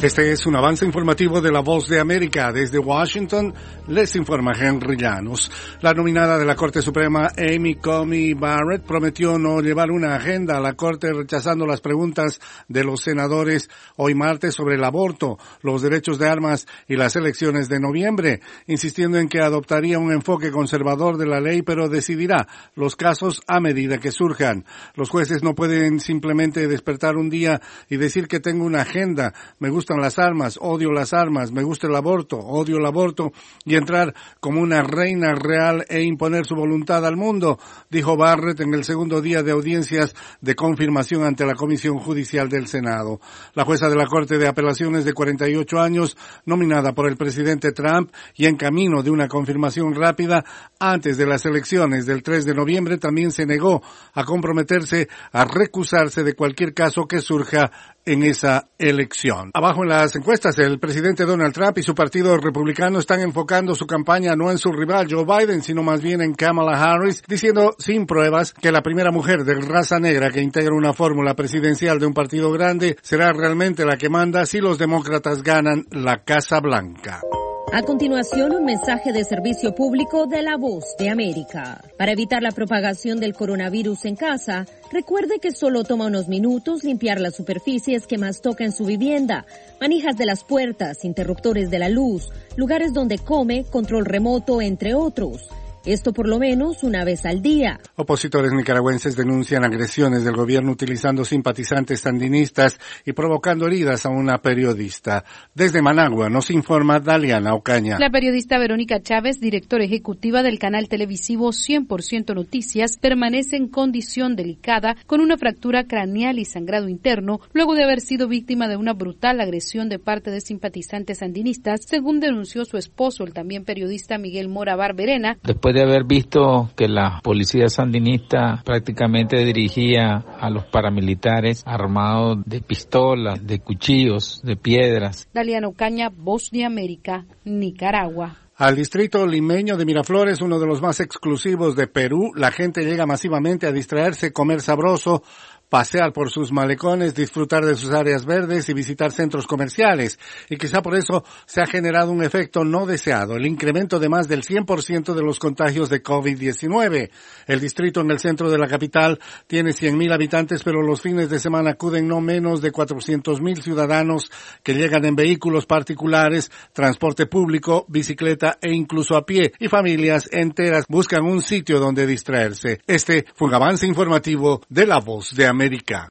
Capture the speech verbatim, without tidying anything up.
Este es un avance informativo de La Voz de América. Desde Washington les informa Henry Llanos. La nominada de la Corte Suprema, Amy Coney Barrett, prometió no llevar una agenda a la Corte rechazando las preguntas de los senadores hoy martes sobre el aborto, los derechos de armas y las elecciones de noviembre, insistiendo en que adoptaría un enfoque conservador de la ley, pero decidirá los casos a medida que surjan. Los jueces no pueden simplemente despertar un día y decir que tengo una agenda, me gustan las armas, odio las armas, me gusta el aborto, odio el aborto, y entrar como una reina real e imponer su voluntad al mundo, dijo Barrett en el segundo día de audiencias de confirmación ante la Comisión Judicial del Senado. La jueza de la Corte de Apelaciones de cuarenta y ocho años, nominada por el presidente Trump y en camino de una confirmación rápida antes de las elecciones del tres de noviembre, también se negó a comprometerse a recusarse de cualquier caso que surja en esa elección. Abajo en las encuestas, el presidente Donald Trump y su partido republicano están enfocando su campaña no en su rival Joe Biden, sino más bien en Kamala Harris, diciendo sin pruebas que la primera mujer de raza negra que integra una fórmula presidencial de un partido grande será realmente la que manda si los demócratas ganan la Casa Blanca. A continuación, un mensaje de servicio público de La Voz de América. Para evitar la propagación del coronavirus en casa, recuerde que solo toma unos minutos limpiar las superficies que más toca en su vivienda, manijas de las puertas, interruptores de la luz, lugares donde come, control remoto, entre otros. Esto por lo menos una vez al día. Opositores nicaragüenses denuncian agresiones del gobierno utilizando simpatizantes sandinistas y provocando heridas a una periodista. Desde Managua nos informa Daliana Ocaña. La periodista Verónica Chávez, directora ejecutiva del canal televisivo cien por ciento Noticias, permanece en condición delicada con una fractura craneal y sangrado interno luego de haber sido víctima de una brutal agresión de parte de simpatizantes sandinistas, según denunció su esposo, el también periodista Miguel Mora Barberena. Después de haber visto que la policía sandinista prácticamente dirigía a los paramilitares armados de pistolas, de cuchillos, de piedras. Daliana Ocaña, Voz de América, Nicaragua. Al distrito limeño de Miraflores, uno de los más exclusivos de Perú, la gente llega masivamente a distraerse, comer sabroso, pasear por sus malecones, disfrutar de sus áreas verdes y visitar centros comerciales. Y quizá por eso se ha generado un efecto no deseado, el incremento de más del cien por ciento de los contagios de COVID diecinueve. El distrito en el centro de la capital tiene cien mil habitantes, pero los fines de semana acuden no menos de cuatrocientos mil ciudadanos que llegan en vehículos particulares, transporte público, bicicleta e incluso a pie. Y familias enteras buscan un sitio donde distraerse. Este fue un avance informativo de La Voz de América.